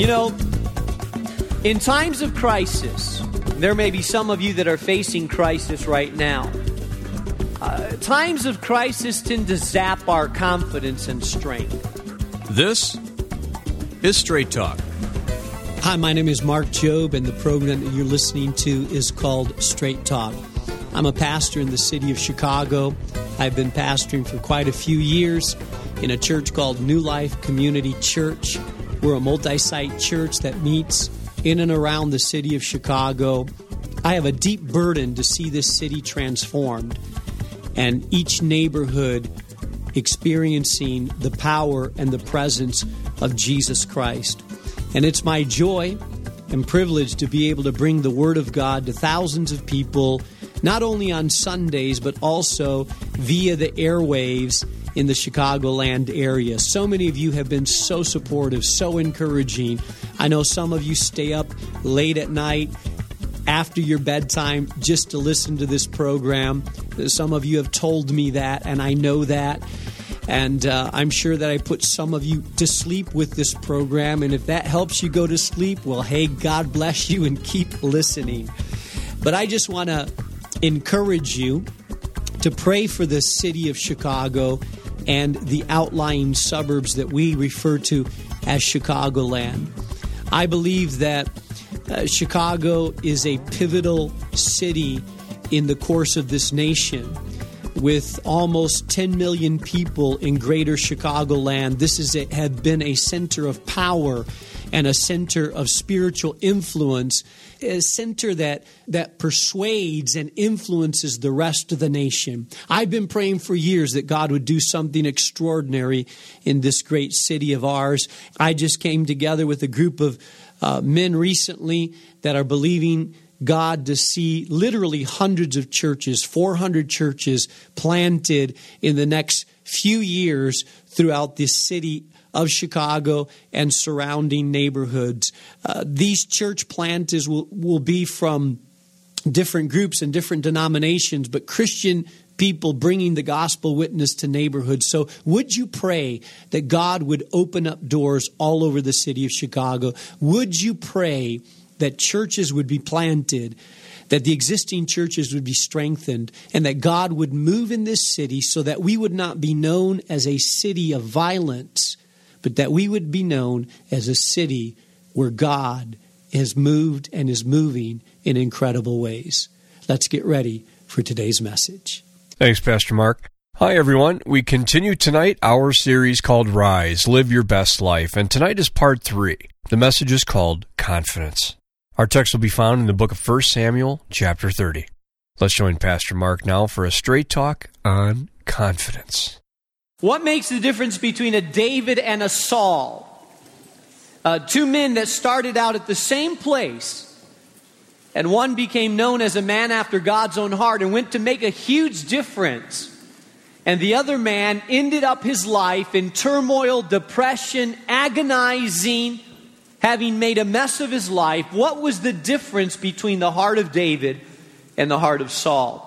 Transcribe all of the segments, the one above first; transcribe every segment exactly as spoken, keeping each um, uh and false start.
You know, in times of crisis, there may be some of you that are facing crisis right now. Uh, times of crisis tend to zap our confidence and strength. This is Straight Talk. Hi, my name is Mark Jobe, and the program that you're listening to is called Straight Talk. I'm a pastor in the city of Chicago. I've been pastoring for quite a few years in a church called New Life Community Church. We're a multi-site church that meets in and around the city of Chicago. I have a deep burden to see this city transformed and each neighborhood experiencing the power and the presence of Jesus Christ. And it's my joy and privilege to be able to bring the Word of God to thousands of people, not only on Sundays, but also via the airwaves in the Chicagoland area. So many of you have been so supportive, so encouraging. I know some of you stay up late at night after your bedtime just to listen to this program. Some of you have told me that, and I know that. And uh, I'm sure that I put some of you to sleep with this program. And if that helps you go to sleep, well, hey, God bless you and keep listening. But I just want to encourage you to pray for the city of Chicago and the outlying suburbs that we refer to as Chicagoland. I believe that uh, Chicago is a pivotal city in the course of this nation. With almost ten million people in greater Chicagoland, this is a, have been a center of power and a center of spiritual influence, a center that, that persuades and influences the rest of the nation. I've been praying for years that God would do something extraordinary in this great city of ours. I just came together with a group of uh, men recently that are believing God to see literally hundreds of churches, four hundred churches planted in the next few years throughout this city of Chicago and surrounding neighborhoods. Uh, these church planters will, will be from different groups and different denominations, but Christian people bringing the gospel witness to neighborhoods. So would you pray that God would open up doors all over the city of Chicago? Would you pray that churches would be planted, that the existing churches would be strengthened, and that God would move in this city so that we would not be known as a city of violence, but that we would be known as a city where God has moved and is moving in incredible ways. Let's get ready for today's message. Thanks, Pastor Mark. Hi, everyone. We continue tonight our series called Rise, Live Your Best Life, and tonight is part three. The message is called Confidence. Our text will be found in the book of First Samuel, chapter thirty. Let's join Pastor Mark now for a straight talk on confidence. What makes the difference between a David and a Saul? Uh, two men that started out at the same place, and one became known as a man after God's own heart and went to make a huge difference. And the other man ended up his life in turmoil, depression, agonizing, having made a mess of his life. What was the difference between the heart of David and the heart of Saul?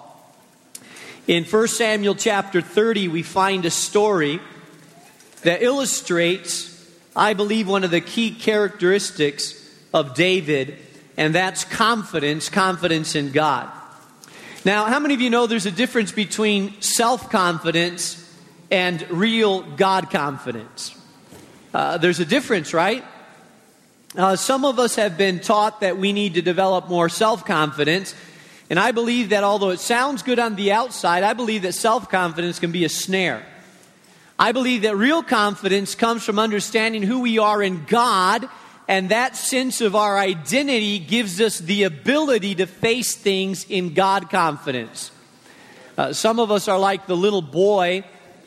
In First Samuel chapter thirty, we find a story that illustrates, I believe, one of the key characteristics of David, and that's confidence, confidence in God. Now, how many of you know there's a difference between self-confidence and real God confidence? Uh, there's a difference, right? Uh, some of us have been taught that we need to develop more self-confidence. And I believe that although it sounds good on the outside, I believe that self-confidence can be a snare. I believe that real confidence comes from understanding who we are in God, and that sense of our identity gives us the ability to face things in God confidence. Uh, some of us are like the little boy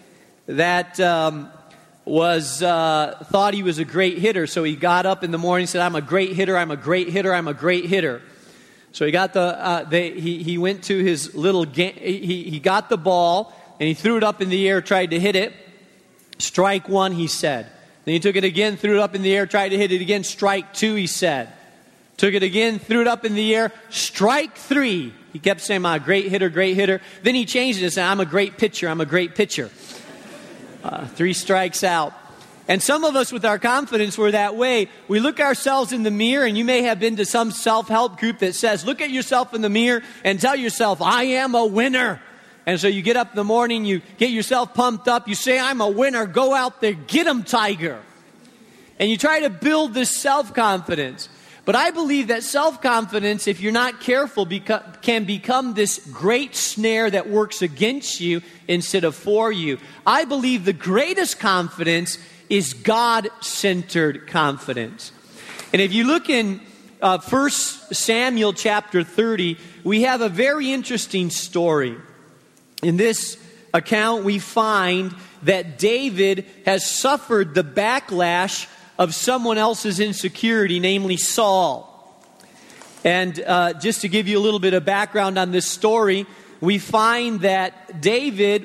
that um, was uh, thought he was a great hitter. So he got up in the morning and said, I'm a great hitter, I'm a great hitter, I'm a great hitter. So he got the uh, they, he he went to his little game. He he got the ball and he threw it up in the air, tried to hit it. Strike one, he said. Then he took it again, threw it up in the air, tried to hit it again. Strike two, he said. Took it again, threw it up in the air. Strike three. He kept saying, "I'm a great hitter, great hitter." Then he changed it and said, "I'm a great pitcher, I'm a great pitcher." Uh, three strikes out. And some of us with our confidence were that way. We look ourselves in the mirror, and you may have been to some self-help group that says, look at yourself in the mirror and tell yourself, I am a winner. And so you get up in the morning, you get yourself pumped up, you say, I'm a winner, go out there, get 'em, Tiger. And you try to build this self-confidence. But I believe that self-confidence, if you're not careful, beca- can become this great snare that works against you instead of for you. I believe the greatest confidence is God-centered confidence. And if you look in uh, First Samuel chapter thirty, we have a very interesting story. In this account, we find that David has suffered the backlash of someone else's insecurity, namely Saul. And uh, just to give you a little bit of background on this story, we find that David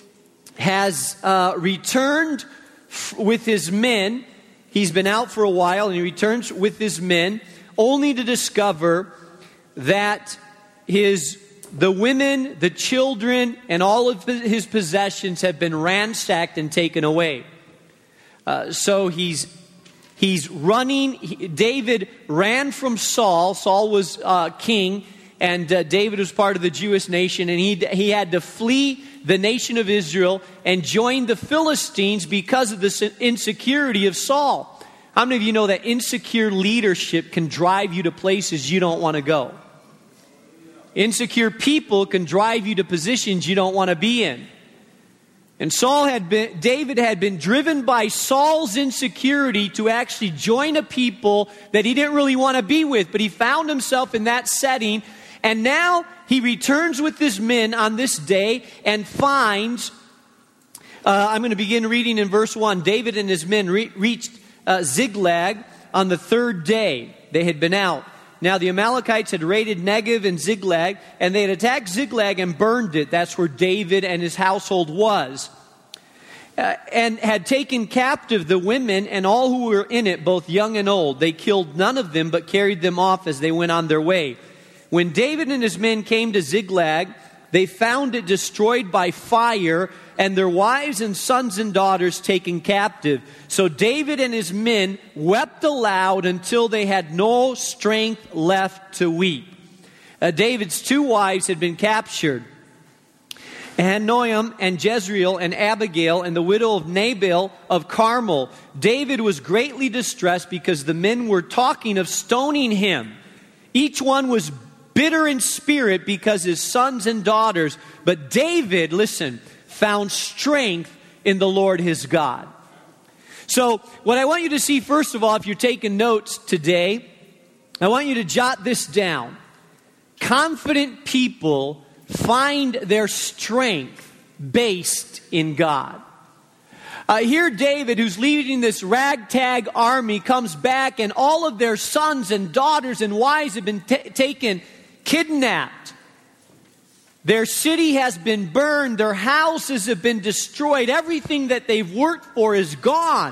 has uh, returned f- with his men. He's been out for a while, and he returns with his men, only to discover that his the women, the children, and all of his possessions have been ransacked and taken away. Uh, so he's he's running. He, David ran from Saul. Saul was uh, king, and uh, David was part of the Jewish nation, and he he had to flee the nation of Israel and join the Philistines because of the insecurity of Saul. How many of you know that insecure leadership can drive you to places you don't want to go? Insecure people can drive you to positions you don't want to be in. And Saul had been, David had been driven by Saul's insecurity to actually join a people that he didn't really want to be with, but he found himself in that setting, and now he returns with his men on this day and finds, uh, I'm going to begin reading in verse one, David and his men re- reached uh, Ziklag on the third day. They had been out. Now the Amalekites had raided Negev and Ziklag, and they had attacked Ziklag and burned it. That's where David and his household was. Uh, and had taken captive the women and all who were in it, both young and old. They killed none of them, but carried them off as they went on their way. When David and his men came to Ziklag, they found it destroyed by fire, and their wives and sons and daughters taken captive. So David and his men wept aloud until they had no strength left to weep. Uh, David's two wives had been captured, Ahinoam and Jezreel and Abigail and the widow of Nabal of Carmel. David was greatly distressed because the men were talking of stoning him. Each one was bitter in spirit because his sons and daughters. But David, listen, found strength in the Lord his God. So what I want you to see, first of all, if you're taking notes today, I want you to jot this down. Confident people find their strength based in God. Uh, here David, who's leading this ragtag army, comes back, and all of their sons and daughters and wives have been t- taken kidnapped. Their city has been burned. Their houses have been destroyed. Everything that they've worked for is gone.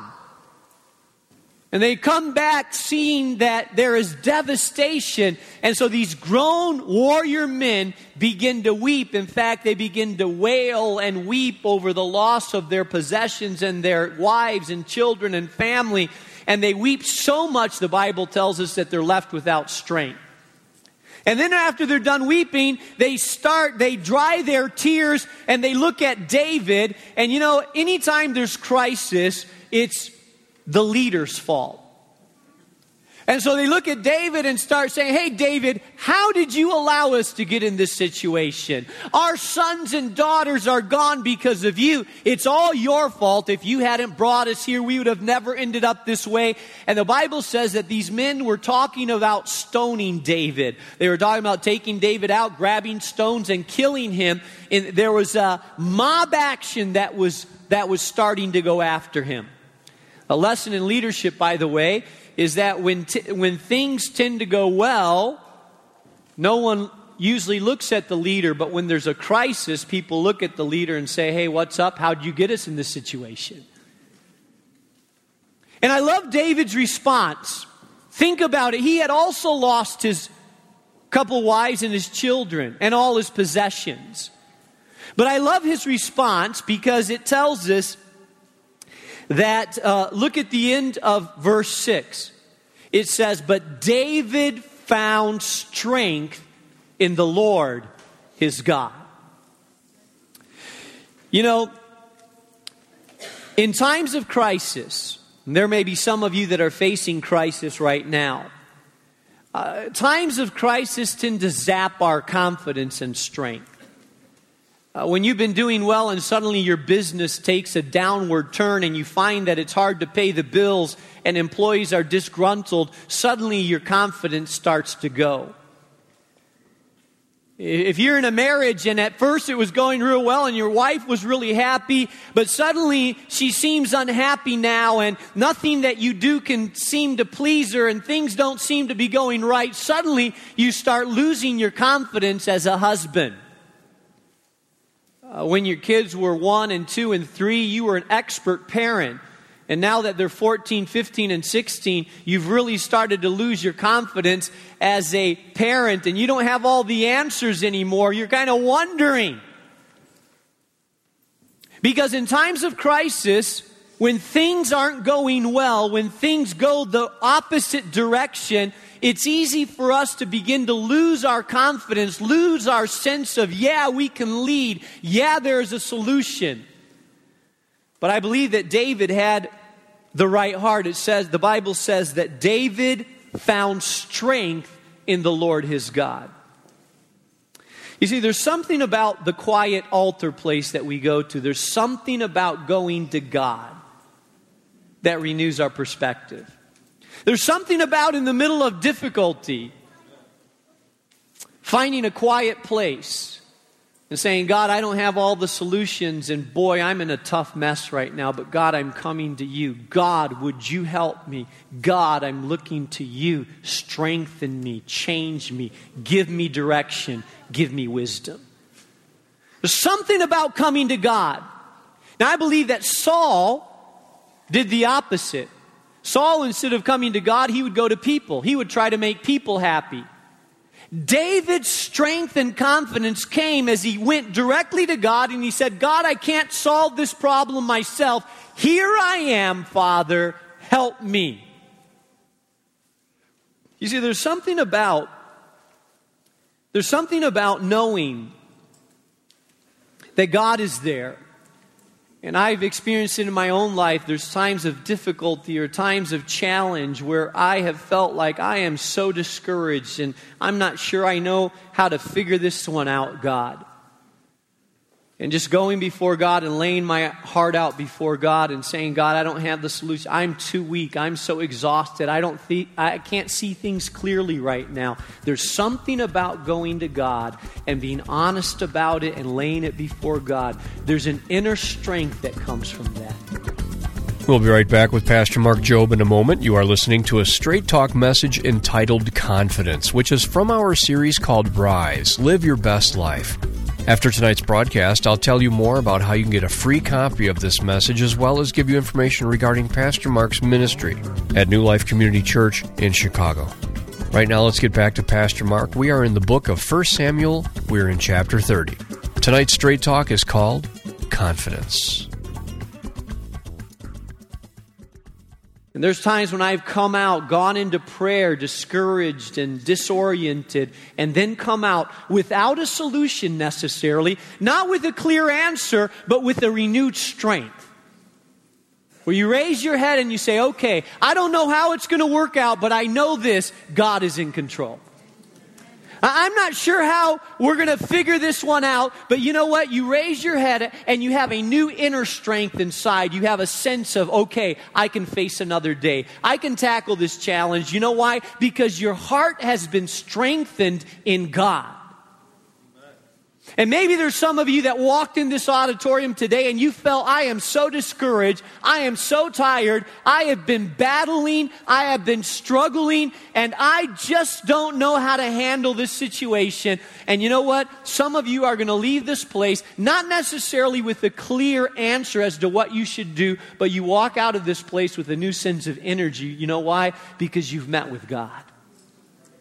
And they come back seeing that there is devastation. And so these grown warrior men begin to weep. In fact, they begin to wail and weep over the loss of their possessions and their wives and children and family. And they weep so much, the Bible tells us, that they're left without strength. And then after they're done weeping, they start, they dry their tears, and they look at David. And you know, anytime there's crisis, it's the leader's fault. And so they look at David and start saying, hey, David, how did you allow us to get in this situation? Our sons and daughters are gone because of you. It's all your fault. If you hadn't brought us here, we would have never ended up this way. And the Bible says that these men were talking about stoning David. They were talking about taking David out, grabbing stones and killing him. And there was a mob action that was, that was starting to go after him. A lesson in leadership, by the way, is that when t- when things tend to go well, no one usually looks at the leader, but when there's a crisis, people look at the leader and say, hey, what's up? How'd you get us in this situation? And I love David's response. Think about it. He had also lost his couple wives and his children and all his possessions. But I love his response because it tells us that, uh, look at the end of verse six. It says, but David found strength in the Lord his God. You know, in times of crisis, there may be some of you that are facing crisis right now. Uh, times of crisis tend to zap our confidence and strength. Uh, when you've been doing well and suddenly your business takes a downward turn and you find that it's hard to pay the bills and employees are disgruntled, suddenly your confidence starts to go. If you're in a marriage and at first it was going real well and your wife was really happy, but suddenly she seems unhappy now and nothing that you do can seem to please her and things don't seem to be going right, suddenly you start losing your confidence as a husband. Uh, when your kids were one and two and three, you were an expert parent. And now that they're fourteen, fifteen, and sixteen, you've really started to lose your confidence as a parent, and you don't have all the answers anymore. You're kind of wondering. Because in times of crisis, when things aren't going well, when things go the opposite direction, it's easy for us to begin to lose our confidence, lose our sense of, yeah, we can lead. Yeah, there's a solution. But I believe that David had the right heart. It says, the Bible says that David found strength in the Lord his God. You see, there's something about the quiet altar place that we go to. There's something about going to God that renews our perspective. There's something about in the middle of difficulty, finding a quiet place and saying, God, I don't have all the solutions, and boy, I'm in a tough mess right now, but God, I'm coming to you. God, would you help me? God, I'm looking to you. Strengthen me, change me, give me direction, give me wisdom. There's something about coming to God. Now, I believe that Saul did the opposite. Saul, instead of coming to God, he would go to people. He would try to make people happy. David's strength and confidence came as he went directly to God and he said, God, I can't solve this problem myself. Here I am, Father, help me. You see, there's something about, there's something about knowing that God is there. And I've experienced it in my own life. There's times of difficulty or times of challenge where I have felt like I am so discouraged and I'm not sure I know how to figure this one out, God. And just going before God and laying my heart out before God and saying, God, I don't have the solution. I'm too weak. I'm so exhausted. I don't think I can't see things clearly right now. There's something about going to God and being honest about it and laying it before God. There's an inner strength that comes from that. We'll be right back with Pastor Mark Jobe in a moment. You are listening to a Straight Talk message entitled Confidence, which is from our series called Rise, Live Your Best Life. After tonight's broadcast, I'll tell you more about how you can get a free copy of this message as well as give you information regarding Pastor Mark's ministry at New Life Community Church in Chicago. Right now, let's get back to Pastor Mark. We are in the book of First Samuel. We're in chapter thirty. Tonight's Straight Talk is called Confidence. And there's times when I've come out, gone into prayer, discouraged and disoriented, and then come out without a solution necessarily, not with a clear answer, but with a renewed strength. Where you raise your head and you say, okay, I don't know how it's going to work out, but I know this, God is in control. I'm not sure how we're going to figure this one out, but you know what? You raise your head and you have a new inner strength inside. You have a sense of, okay, I can face another day. I can tackle this challenge. You know why? Because your heart has been strengthened in God. And maybe there's some of you that walked in this auditorium today and you felt, I am so discouraged, I am so tired, I have been battling, I have been struggling, and I just don't know how to handle this situation. And you know what? Some of you are going to leave this place, not necessarily with a clear answer as to what you should do, but you walk out of this place with a new sense of energy. You know why? Because you've met with God.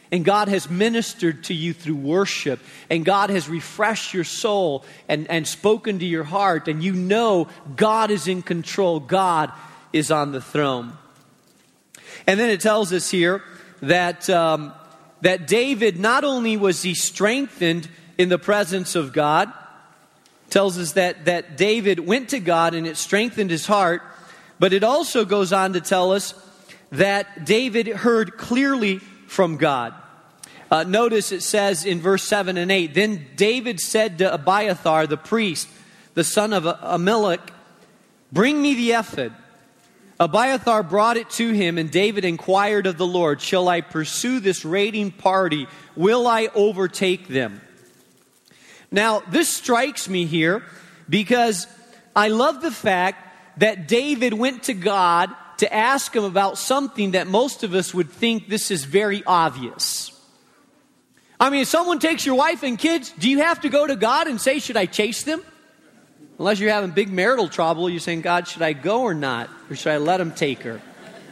And God has ministered to you through worship. And God has refreshed your soul and, and spoken to your heart. And you know God is in control. God is on the throne. And then it tells us here that, um, that David, not only was he strengthened in the presence of God, tells us that, that David went to God and it strengthened his heart. But it also goes on to tell us that David heard clearly from God. Uh, notice it says in verse seven and eight, then David said to Abiathar the priest, the son of Ahimelech, bring me the ephod. Abiathar brought it to him, and David inquired of the Lord, shall I pursue this raiding party? Will I overtake them? Now, this strikes me here because I love the fact that David went to God to ask him about something that most of us would think this is very obvious. I mean, if someone takes your wife and kids, do you have to go to God and say, should I chase them? Unless you're having big marital trouble, you're saying, God, should I go or not? Or should I let them take her?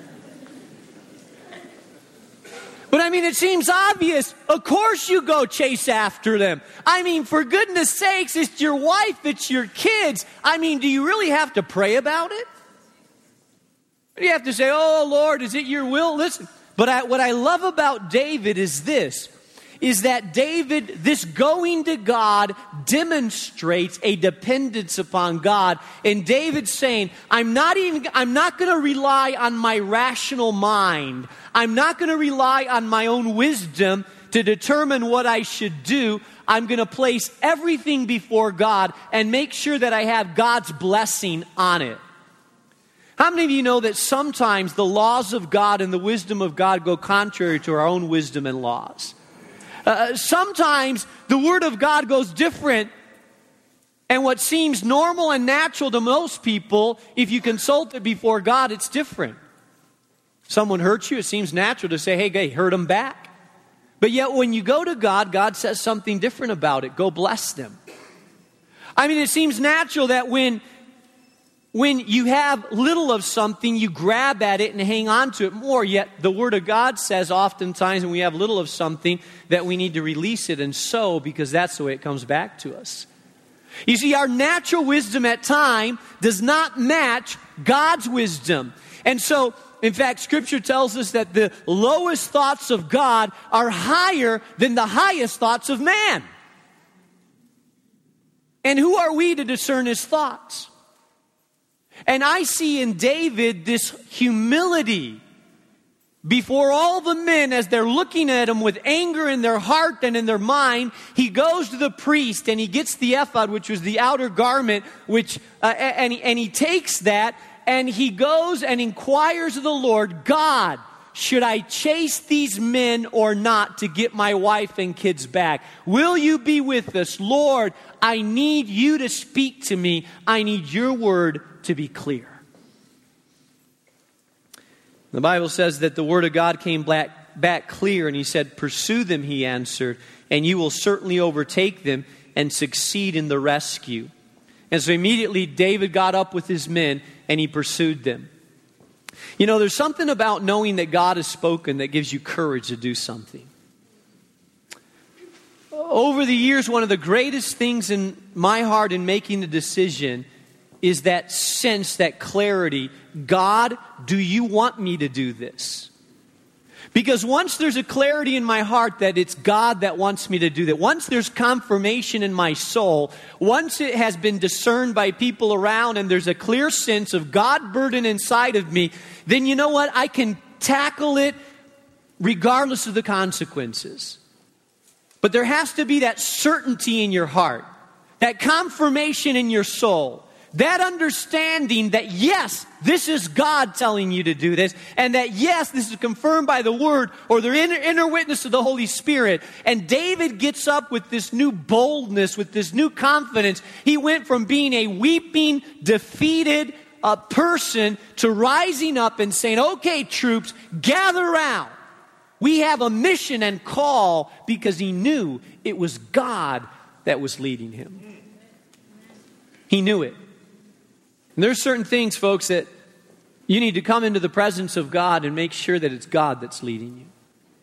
But I mean, it seems obvious. Of course you go chase after them. I mean, for goodness sakes, it's your wife, it's your kids. I mean, do you really have to pray about it? You have to say, oh, Lord, is it your will? Listen, but I, what I love about David is this, is that David, this going to God demonstrates a dependence upon God. And David's saying, I'm not even, I'm not going to rely on my rational mind. I'm not going to rely on my own wisdom to determine what I should do. I'm going to place everything before God and make sure that I have God's blessing on it. How many of you know that sometimes the laws of God and the wisdom of God go contrary to our own wisdom and laws? Uh, sometimes the Word of God goes different, and what seems normal and natural to most people, if you consult it before God, it's different. Someone hurts you, it seems natural to say, hey, hey, hurt them back. But yet when you go to God, God says something different about it. Go bless them. I mean, it seems natural that when When you have little of something, you grab at it and hang on to it more. Yet the Word of God says oftentimes when we have little of something that we need to release it and sow, because that's the way it comes back to us. You see, our natural wisdom at times does not match God's wisdom. And so, in fact, Scripture tells us that the lowest thoughts of God are higher than the highest thoughts of man. And who are we to discern His thoughts? And I see in David this humility before all the men as they're looking at him with anger in their heart and in their mind. He goes to the priest and he gets the ephod, which was the outer garment, which uh, and, he, and he takes that and he goes and inquires of the Lord, God, should I chase these men or not to get my wife and kids back? Will you be with us? Lord, I need you to speak to me. I need your word to be clear. The Bible says that the word of God came back, back clear, and he said, pursue them, he answered, and you will certainly overtake them and succeed in the rescue. And so immediately David got up with his men and he pursued them. You know, there's something about knowing that God has spoken that gives you courage to do something. Over the years, one of the greatest things in my heart in making the decision is that sense, that clarity. God, do you want me to do this? Because once there's a clarity in my heart that it's God that wants me to do that, once there's confirmation in my soul, once it has been discerned by people around and there's a clear sense of God burden inside of me, then you know what? I can tackle it regardless of the consequences. But there has to be that certainty in your heart, that confirmation in your soul, that understanding that yes, this is God telling you to do this, and that yes, this is confirmed by the Word or the inner, inner witness of the Holy Spirit. And David gets up with this new boldness, with this new confidence. He went from being a weeping, defeated uh, person to rising up and saying, okay, troops, gather around. We have a mission and call, because he knew it was God that was leading him. He knew it. And there's certain things, folks, that you need to come into the presence of God and make sure that it's God that's leading you.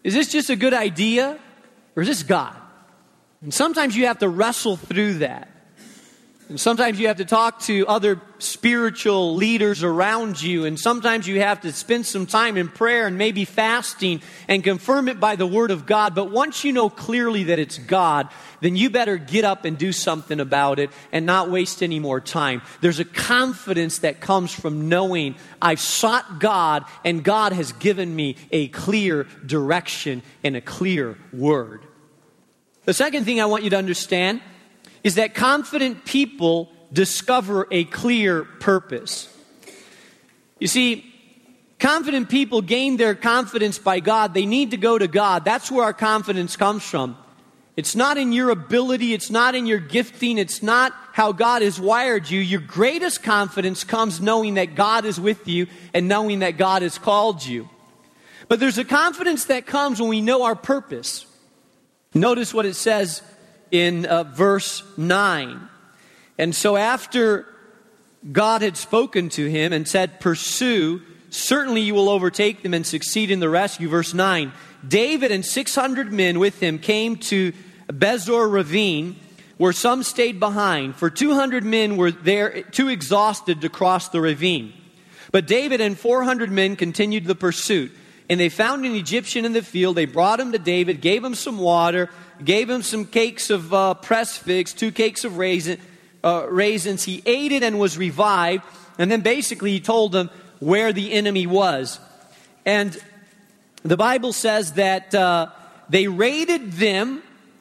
Is this just a good idea, or is this God? And sometimes you have to wrestle through that. And sometimes you have to talk to other spiritual leaders around you. And sometimes you have to spend some time in prayer and maybe fasting and confirm it by the Word of God. But once you know clearly that it's God, then you better get up and do something about it and not waste any more time. There's a confidence that comes from knowing I've sought God and God has given me a clear direction and a clear Word. The second thing I want you to understand is that confident people discover a clear purpose. You see, confident people gain their confidence by God. They need to go to God. That's where our confidence comes from. It's not in your ability. It's not in your gifting. It's not how God has wired you. Your greatest confidence comes knowing that God is with you and knowing that God has called you. But there's a confidence that comes when we know our purpose. Notice what it says in uh, verse nine. And so after God had spoken to him and said, pursue, certainly you will overtake them and succeed in the rescue. Verse nine, David and six hundred men with him came to Bezor ravine, where some stayed behind, for two hundred men were there, too exhausted to cross the ravine. But David and four hundred men continued the pursuit. And they found an Egyptian in the field. They brought him to David, gave him some water, gave him some cakes of uh, pressed figs, two cakes of raisin, uh, raisins. He ate it and was revived. And then basically he told them where the enemy was. And the Bible says that uh, they raided them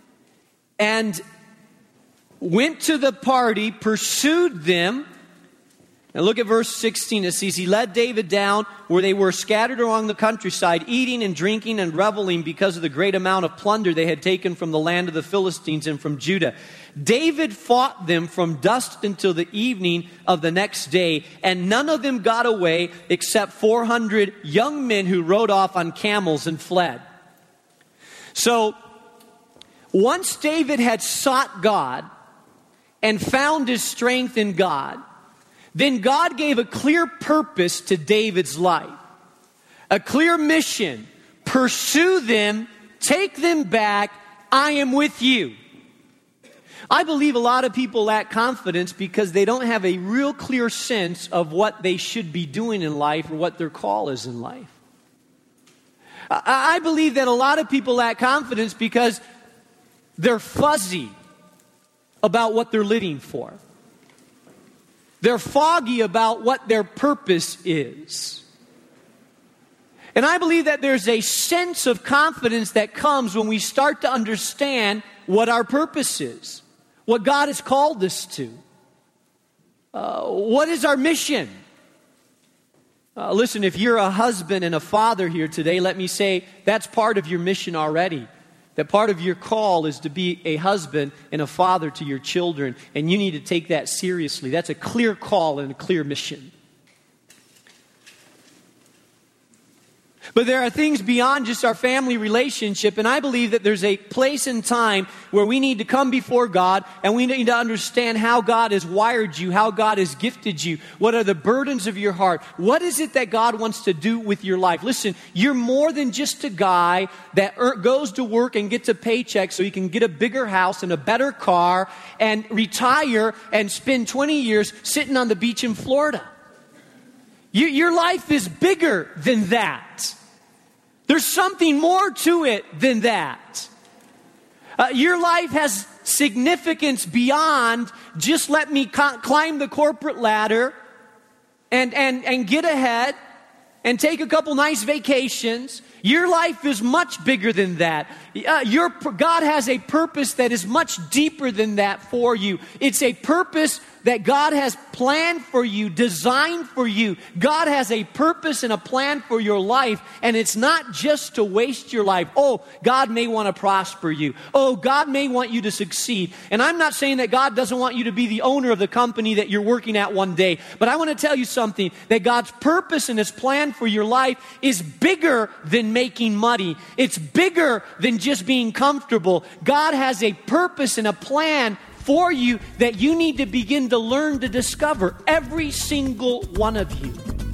and went to the party, pursued them. Now look at verse sixteen. It says, he led David down where they were scattered along the countryside, eating and drinking and reveling because of the great amount of plunder they had taken from the land of the Philistines and from Judah. David fought them from dusk until the evening of the next day, and none of them got away except four hundred young men who rode off on camels and fled. So, once David had sought God and found his strength in God, then God gave a clear purpose to David's life. A clear mission. Pursue them, take them back, I am with you. I believe a lot of people lack confidence because they don't have a real clear sense of what they should be doing in life or what their call is in life. I believe that a lot of people lack confidence because they're fuzzy about what they're living for. They're foggy about what their purpose is. And I believe that there's a sense of confidence that comes when we start to understand what our purpose is, what God has called us to. Uh, what is our mission? Uh, listen, if you're a husband and a father here today, let me say that's part of your mission already. That part of your call is to be a husband and a father to your children. And you need to take that seriously. That's a clear call and a clear mission. But there are things beyond just our family relationship, and I believe that there's a place and time where we need to come before God and we need to understand how God has wired you, how God has gifted you, what are the burdens of your heart, what is it that God wants to do with your life. Listen, you're more than just a guy that er- goes to work and gets a paycheck so he can get a bigger house and a better car and retire and spend twenty years sitting on the beach in Florida. You, your life is bigger than that. There's something more to it than that. Uh, your life has significance beyond just let me co- climb the corporate ladder and, and, and get ahead and take a couple nice vacations. Your life is much bigger than that. Uh, your, God has a purpose that is much deeper than that for you. It's a purpose that God has planned for you, designed for you. God has a purpose and a plan for your life, and it's not just to waste your life. Oh, God may want to prosper you. Oh, God may want you to succeed. And I'm not saying that God doesn't want you to be the owner of the company that you're working at one day, but I want to tell you something, that God's purpose and His plan for your life is bigger than making money. It's bigger than just being comfortable. God has a purpose and a plan for you that you need to begin to learn to discover, every single one of you.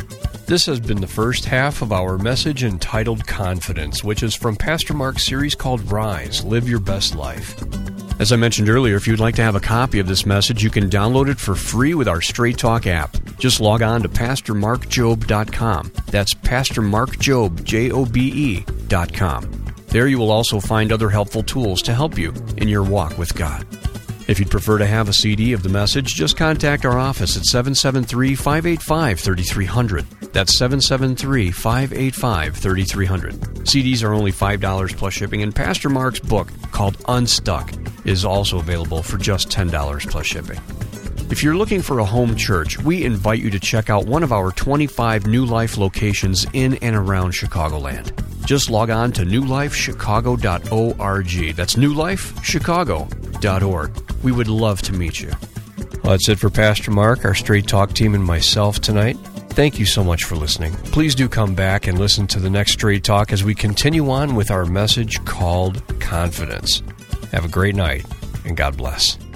This has been the first half of our message entitled Confidence, which is from Pastor Mark's series called Rise, Live Your Best Life. As I mentioned earlier, if you'd like to have a copy of this message, you can download it for free with our Straight Talk app. Just log on to pastor mark jobe dot com. That's Pastor Mark Jobe, J O B E, dot com. There you will also find other helpful tools to help you in your walk with God. If you'd prefer to have a C D of the message, just contact our office at seven seven three, five eight five, three three zero zero. That's seven seven three, five eight five, three three zero zero. C Ds are only five dollars plus shipping, and Pastor Mark's book, called Unstuck, is also available for just ten dollars plus shipping. If you're looking for a home church, we invite you to check out one of our twenty-five New Life locations in and around Chicagoland. Just log on to new life chicago dot org. That's new life chicago dot org. We would love to meet you. Well, that's it for Pastor Mark, our Straight Talk team, and myself tonight. Thank you so much for listening. Please do come back and listen to the next Straight Talk as we continue on with our message called Confidence. Have a great night, and God bless.